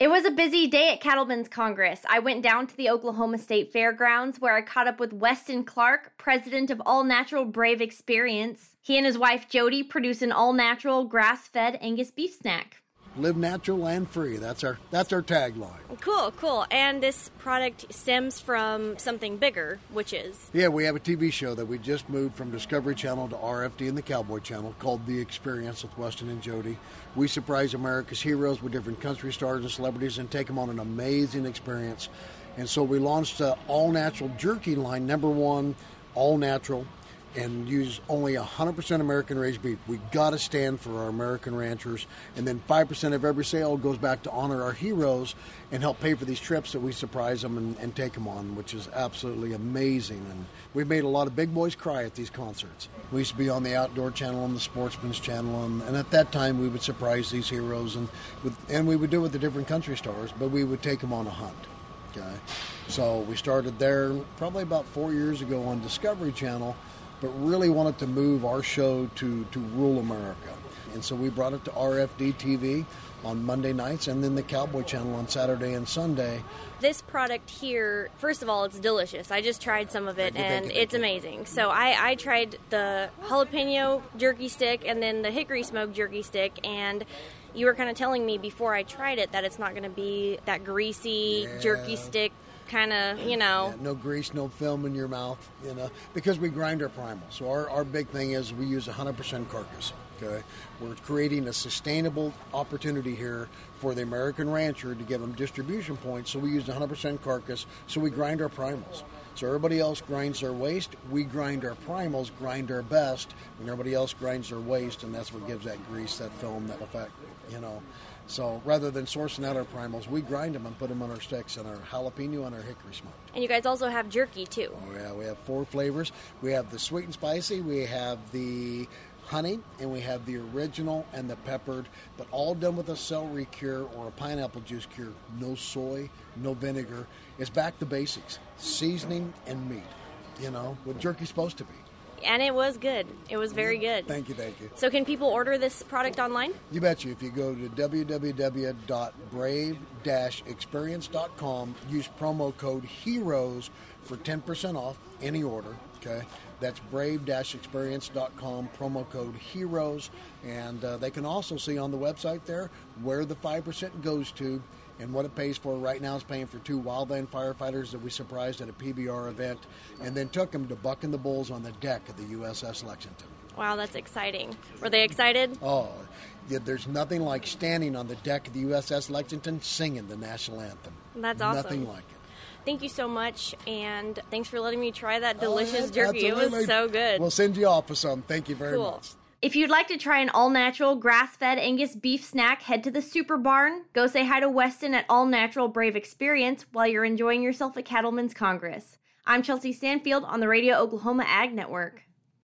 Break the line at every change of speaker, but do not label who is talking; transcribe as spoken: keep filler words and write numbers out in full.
It was a busy day at Cattlemen's Congress. I went down to the Oklahoma State Fairgrounds where I caught up with Weston Clark, president of All Natural Brave Experience. He and his wife Jody produce an all-natural, grass-fed Angus beef snack.
Live natural, land free. That's our that's our tagline.
Cool, cool. And this product stems from something bigger, which is?
Yeah, we have a T V show that we just moved from Discovery Channel to R F D and the Cowboy Channel called The Experience with Weston and Jody. We surprise America's heroes with different country stars and celebrities and take them on an amazing experience. And so we launched an all-natural jerky line, number one, all-natural, and use only one hundred percent American-raised beef. We got to stand for our American ranchers. And then five percent of every sale goes back to honor our heroes and help pay for these trips that we surprise them and, and take them on, which is absolutely amazing. And we've made a lot of big boys cry at these concerts. We used to be on the Outdoor Channel and the Sportsman's Channel, and, and at that time we would surprise these heroes, and, with, and we would do it with the different country stars, but we would take them on a hunt. Okay, so we started there probably about four years ago on Discovery Channel, but really wanted to move our show to, to rural America. And so we brought it to R F D T V on Monday nights and then the Cowboy Channel on Saturday and Sunday.
This product here, first of all, it's delicious. I just tried some of it, and it's amazing. So I, I tried the jalapeno jerky stick and then the hickory smoked jerky stick, and you were kind of telling me before I tried it that it's not going to be that greasy
yeah.
jerky stick kind of, you know.
Yeah, no grease, no film in your mouth, you know, because we grind our primal. So our, our big thing is we use one hundred percent carcass, okay? We're creating a sustainable opportunity here for the American rancher to give them distribution points, so we use one hundred percent carcass, so we grind our primals. So everybody else grinds their waste, we grind our primals, grind our best, and everybody else grinds their waste, and that's what gives that grease, that film, that effect, you know. So rather than sourcing out our primals, we grind them and put them on our sticks and our jalapeno and our hickory smoked.
And you guys also have jerky, too.
Oh, yeah, we have four flavors. We have the sweet and spicy, we have the honey, and we have the original and the peppered, but all done with a celery cure or a pineapple juice cure. No soy, no vinegar. It's back to basics, seasoning and meat, you know, what jerky's supposed to be.
And it was good. It was very good.
Thank you, thank you.
So can people order this product online?
You bet you. If you go to w w w dot brave dash experience dot com, use promo code HEROES for ten percent off any order, okay? That's brave dash experience dot com, promo code HEROES. And uh, they can also see on the website there where the five percent goes to and what it pays for. Right now it's paying for two wildland firefighters that we surprised at a P B R event and then took them to bucking the bulls on the deck of the U S S Lexington.
Wow, that's exciting. Were they excited?
Oh, yeah, there's nothing like standing on the deck of the U S S Lexington singing the national anthem.
That's awesome.
Nothing like it.
Thank you so much, and thanks for letting me try that delicious
oh, yeah,
jerky. It was so good.
We'll send you off with some. Thank you very
cool.
much.
If you'd like to try an all-natural, grass-fed Angus beef snack, head to the Super Barn. Go say hi to Weston at All Natural Brave Experience while you're enjoying yourself at Cattlemen's Congress. I'm Chelsea Stanfield on the Radio Oklahoma Ag Network.